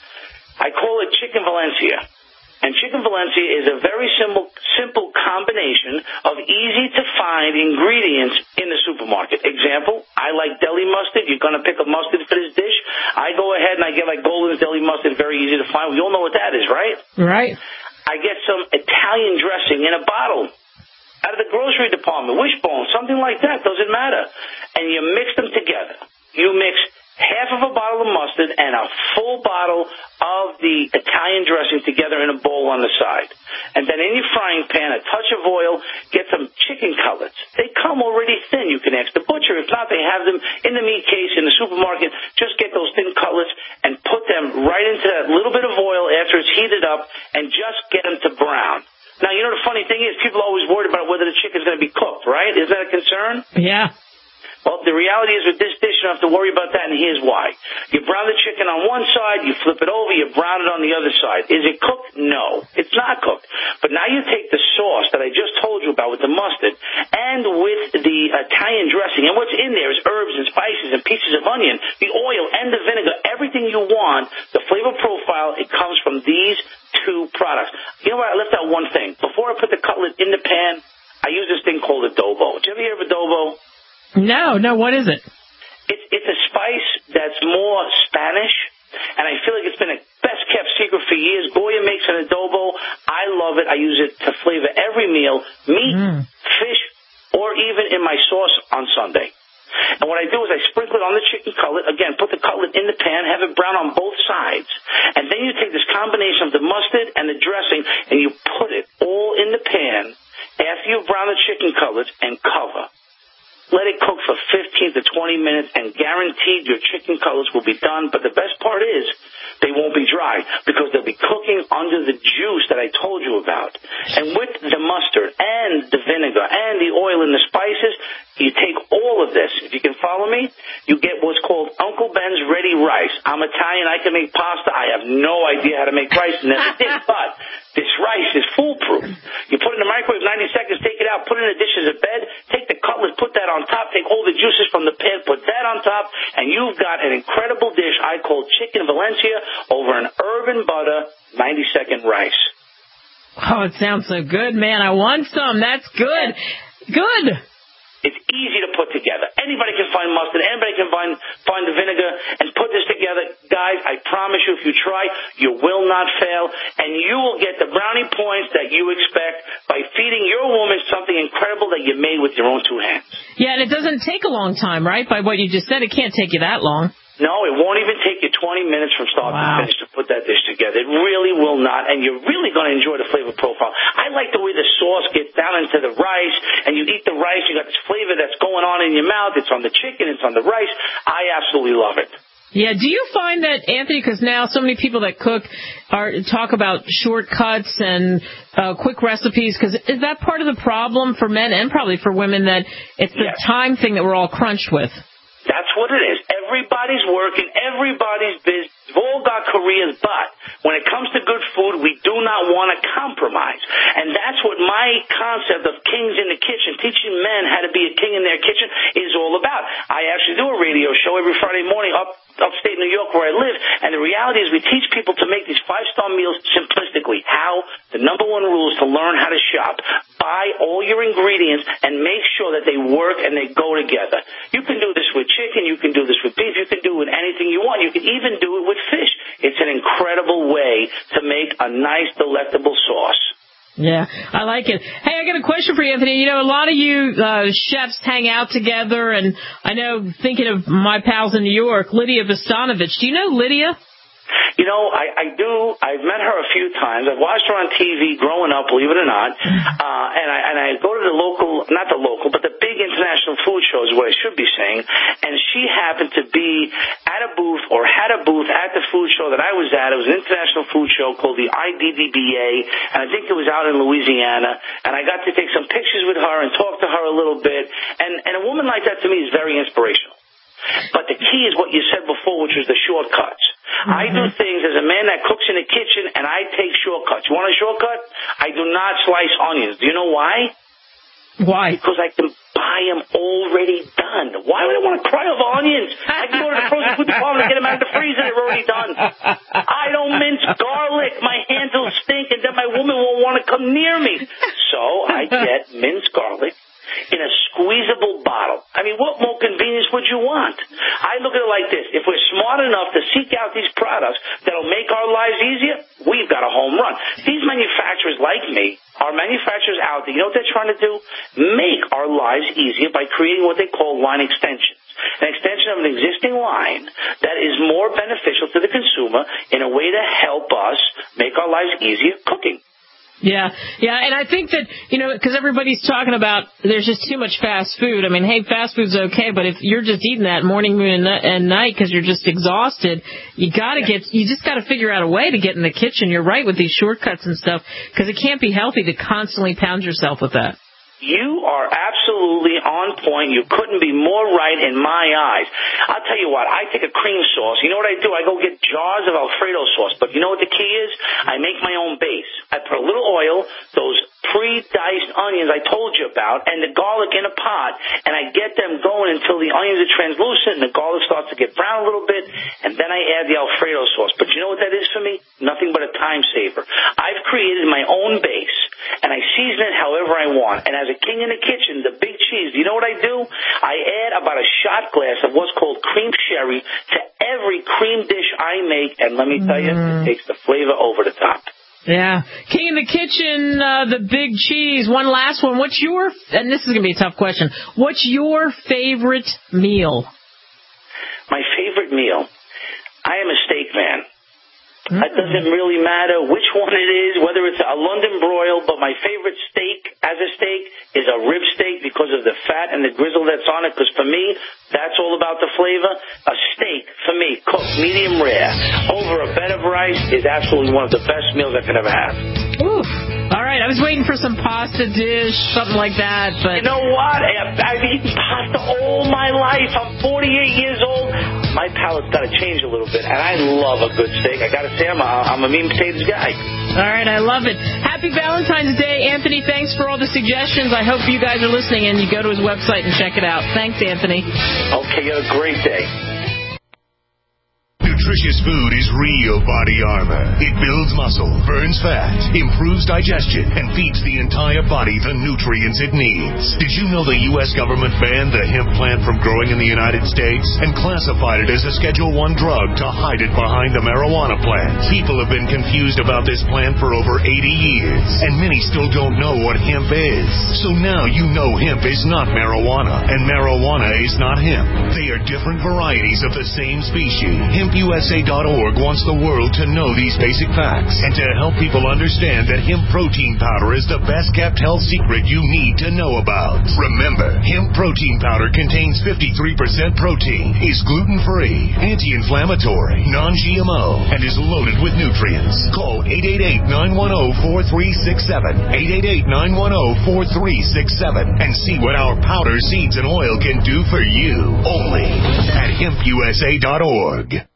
I call it Chicken Valencia. And Chicken Valencia is a very simple simple combination of easy-to-find ingredients in the supermarket. Example, I like deli mustard. You're going to pick a mustard for this dish. I go ahead and I get like Golden's deli mustard, very easy to find. We all know what that is, right? Right. I get some Italian dressing in a bottle out of the grocery department, Wishbone, something like that, doesn't matter. And you mix them together. You mix half of a bottle of mustard and a full bottle of the Italian dressing together in a bowl on the side. And then in your frying pan, a touch of oil, get some chicken cutlets. They come already thin. You can ask the butcher. If not, they have them in the meat case in the supermarket. Just get those thin cutlets and put them right into that little bit of oil after it's heated up and just get them to brown. Now, you know the funny thing is people are always worried about whether the chicken's going to be cooked, right? Is that a concern? Yeah. Well, the reality is with this dish, you don't have to worry about that, and here's why. You brown the chicken on one side, you flip it over, you brown it on the other side. Is it cooked? No, it's not cooked. But now you take the sauce that I just told you about with the mustard and with the Italian dressing, and what's in there is herbs and spices and pieces of onion, the oil and the vinegar, everything you want, the flavor profile, it comes from these two products. You know what? I left out one thing. Before I put the cutlet in the pan, I use this thing called adobo. Did you ever hear of adobo? No, no, what is it? It's, it's a spice that's more Spanish, and I feel like it's been a best-kept secret for years. Goya makes an adobo. I love it. I use it to flavor every meal, meat, mm. fish, or even in my sauce on Sunday. And what I do is I sprinkle it on the chicken cutlet. Again, put the cutlet in the pan, have it brown on both sides. And then you take this combination of the mustard and the dressing, and you put it all in the pan after you've browned the chicken cutlets and cover. Let it cook for fifteen to twenty minutes, and guaranteed your chicken cutlets will be done. But the best part is they won't be dry because they'll be cooking under the juice that I told you about. And with the mustard and the vinegar and the oil and the spices, you take all of this. If you can follow me, you get what's called Uncle Ben's ready rice. I'm Italian. I can make pasta. I have no idea how to make rice, and never did. But this rice is foolproof. You put it in the microwave ninety seconds, take it out, put it in a dish as a bed, take the cutlet, put that on top, take all the juices from the pan, put that on top, and you've got an incredible dish I call Chicken Valencia over an herb and butter ninety second rice. Oh, it sounds so good, man. I want some. That's good. Good. It's easy to put together. Anybody can find mustard. Anybody can find find the vinegar and put this together. Guys, I promise you, if you try, you will not fail, and you will get the brownie points that you expect by feeding your woman something incredible that you made with your own two hands. Yeah, and it doesn't take a long time, right? By what you just said, it can't take you that long. No, it won't even take you twenty minutes from start wow. to finish to put that dish together. It really will not, and you're really going to enjoy the flavor profile. I like the way the sauce gets down into the rice, and you eat the rice, you got this flavor that's going on in your mouth. It's on the chicken, it's on the rice. I absolutely love it. Yeah, do you find that, Anthony, because now so many people that cook are talk about shortcuts and uh, quick recipes, because is that part of the problem for men and probably for women, that it's the yes. time thing that we're all crunched with? That's what it is. Everybody's working. Everybody's busy. We've all got careers, but when it comes to good food, we do not want to compromise. And that's what my concept of Kings in the Kitchen, teaching men how to be a king in their kitchen, is all about. I actually do a radio show every Friday morning up upstate New York where I live, and the reality is we teach people to make these five-star meals simplistically. How? The number one rule is to learn how to shop. Buy all your ingredients and make sure that they work and they go together. You can do this with chicken, you can do this with beef, you can do it with anything you want. You can even do it with fish. It's an incredible way to make a nice, delectable sauce. Yeah, I like it. Hey, I got a question for you, Anthony. You know, a lot of you uh, chefs hang out together, and I know, thinking of my pals in New York, Lydia Vostanovich. Do you know Lydia? You know, I, I do. I've met her a few times. I've watched her on T V growing up, believe it or not. Uh, and I and I go to the local, not the local, but the big international food shows, what I should be saying. And she happened to be at a booth or had a booth at the food show that I was at. It was an international food show called the I D D B A, and I think it was out in Louisiana. And I got to take some pictures with her and talk to her a little bit. And, and a woman like that to me is very inspirational. But the key is what you said before, which was the shortcuts. Mm-hmm. I do things as a man that cooks in the kitchen, and I take shortcuts. You want a shortcut? I do not slice onions. Do you know why? Why? Because I can buy them already done. Why would I want to cry over onions? I can go to the frozen food department and get them out of the freezer. They're already done. I don't mince garlic. My hands will stink, and then my woman won't want to come near me. So I get minced garlic in a squeezable bottle. I mean, what more convenience would you want? I look at it like this. If we're smart enough to seek out these products that'll make our lives easier, we've got a home run. These manufacturers like me are manufacturers out there. You know what they're trying to do? Make our lives easier by creating what they call line extensions. An extension of an existing line that is more beneficial to the consumer in a way to help us make our lives easier cooking. Yeah, yeah, and I think that, you know, because everybody's talking about there's just too much fast food. I mean, hey, fast food's okay, but if you're just eating that morning, noon, and night because you're just exhausted, you got to get, you just got to figure out a way to get in the kitchen. You're right with these shortcuts and stuff, because it can't be healthy to constantly pound yourself with that. You are absolutely on point. You couldn't be more right in my eyes. I'll tell you what, I take a cream sauce. You know what I do? I go get jars of Alfredo sauce. But you know what the key is? I make my own base. I put a little oil, those pre-diced onions I told you about, and the garlic in a pot, and I get them going until the onions are translucent and the garlic starts to get brown a little bit, and then I add the Alfredo sauce. But you know what that is for me? Nothing but a time saver. I've created my own base, and I season it however I want. And as a king in the kitchen, the big cheese, you know what I do? I add about a shot glass of what's called cream sherry to every cream dish I make, and let me tell you, it takes the flavor over the top. Yeah. King in the Kitchen, uh, the big cheese. One last one. What's your, and this is going to be a tough question, what's your favorite meal? My favorite meal? I am a steak man. Mm. It doesn't really matter which one it is, whether it's a London broil, but my favorite steak as a steak is a rib steak because of the fat and the grizzle that's on it, because for me, that's all about the flavor. A steak, for me, cooked medium rare over a bed of rice is absolutely one of the best meals I could ever have. Ooh. All right, I was waiting for some pasta dish, something like that, but... You know what? I've eaten pasta all my life. I'm forty-eight years old. My palate's got to change a little bit, and I love a good steak. I got to say, I'm a, I'm a meat and potatoes guy. All right, I love it. Happy Valentine's Day, Anthony. Thanks for all the suggestions. I hope you guys are listening and you go to his website and check it out. Thanks, Anthony. Okay, you have a great day. nutritious food is real body armor. It builds muscle, burns fat, improves digestion, and feeds the entire body the nutrients it needs. Did you know the U S government banned the hemp plant from growing in the United States and classified it as a Schedule one drug to hide it behind the marijuana plant? People have been confused about this plant for over eighty years, and many still don't know what hemp is. So now you know hemp is not marijuana, and marijuana is not hemp. They are different varieties of the same species. hemp u s a dot org wants the world to know these basic facts and to help people understand that hemp protein powder is the best kept health secret you need to know about. Remember, hemp protein powder contains fifty-three percent protein, is gluten-free, anti-inflammatory, non-G M O, and is loaded with nutrients. Call eight eight eight, nine one zero, four three six seven, eight eight eight, nine one zero, four three six seven, and see what our powder, seeds, and oil can do for you. Only at hemp u s a dot org.